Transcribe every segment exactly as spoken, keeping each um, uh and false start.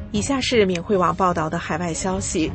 以下是免会网报道的海外消息，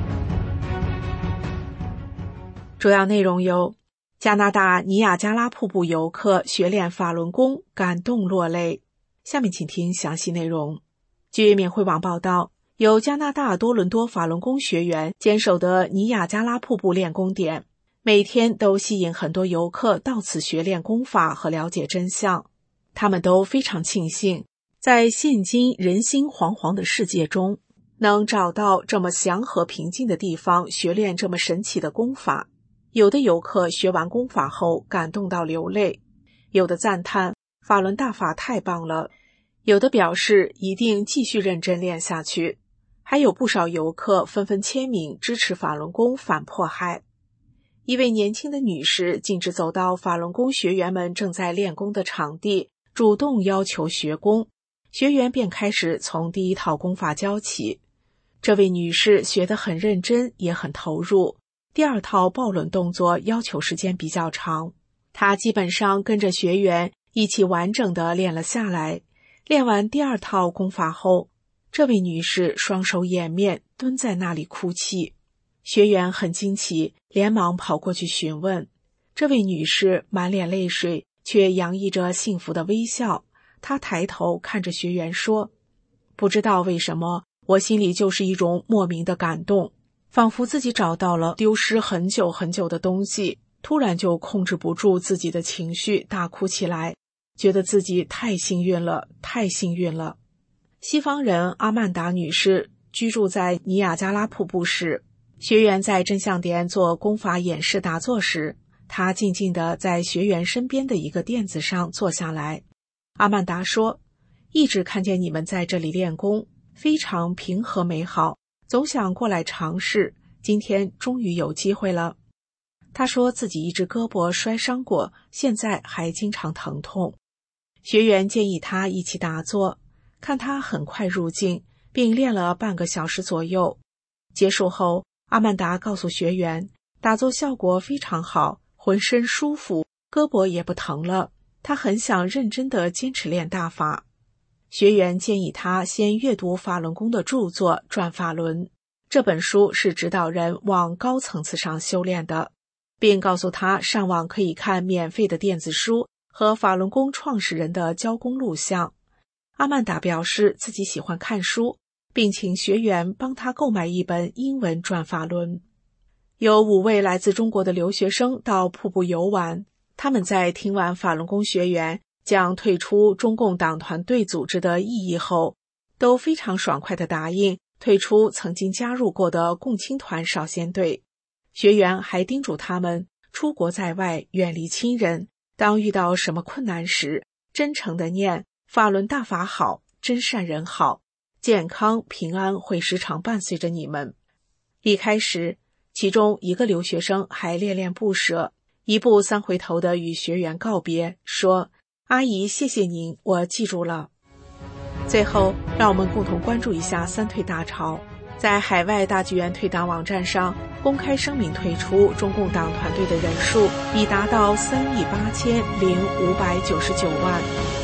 主要内容有：加拿大尼亚加拉瀑布游客学练法轮功，感动落泪。下面请听详细内容。据免会网报道，由加拿大多伦多法轮功学员坚守的尼亚加拉瀑布练功点，每天都吸引很多游客到此学练功法和了解真相。他们都非常庆幸，在现今人心惶惶的世界中，能找到这么祥和平静的地方学练这么神奇的功法。有的游客学完功法后感动到流泪，有的赞叹法轮大法太棒了，有的表示一定继续认真练下去，还有不少游客纷纷签名支持法轮功反迫害。一位年轻的女士径直走到法轮功学员们正在练功的场地，主动要求学功，学员便开始从第一套功法教起。这位女士学得很认真，也很投入。第二套抱轮动作要求时间比较长，她基本上跟着学员一起完整地练了下来。练完第二套功法后，这位女士双手掩面，蹲在那里哭泣。学员很惊奇，连忙跑过去询问。这位女士满脸泪水，却洋溢着幸福的微笑。她抬头看着学员说：不知道为什么，我心里就是一种莫名的感动，仿佛自己找到了丢失很久很久的东西，突然就控制不住自己的情绪，大哭起来，觉得自己太幸运了，太幸运了。西方人阿曼达女士居住在尼亚加拉瀑布市，学员在真相点做功法演示打坐时，她静静地在学员身边的一个垫子上坐下来。阿曼达说：一直看见你们在这里练功，非常平和美好，总想过来尝试，今天终于有机会了。他说自己一只胳膊摔伤过，现在还经常疼痛。学员建议他一起打坐，看他很快入静，并练了半个小时左右。结束后，阿曼达告诉学员，打坐效果非常好，浑身舒服，胳膊也不疼了。他很想认真地坚持练大法。学员建议他先阅读法轮功的著作《转法轮》，这本书是指导人往高层次上修炼的，并告诉他上网可以看免费的电子书和法轮功创始人的教功录像。阿曼达表示自己喜欢看书，并请学员帮他购买一本英文《转法轮》。有五位来自中国的留学生到瀑布游玩，他们在听完法轮功学员讲退出中共党团队组织的意义后，都非常爽快地答应退出曾经加入过的共青团少先队。学员还叮嘱他们出国在外，远离亲人，当遇到什么困难时，真诚地念法轮大法好，真善人好，健康平安会时常伴随着你们。离开时，其中一个留学生还恋恋不舍，一步三回头地与学员告别，说：阿姨，谢谢您，我记住了。最后，让我们共同关注一下三退大潮。在海外大剧院退党网站上公开声明退出中共党团队的人数已达到三亿八千零五百九十九万。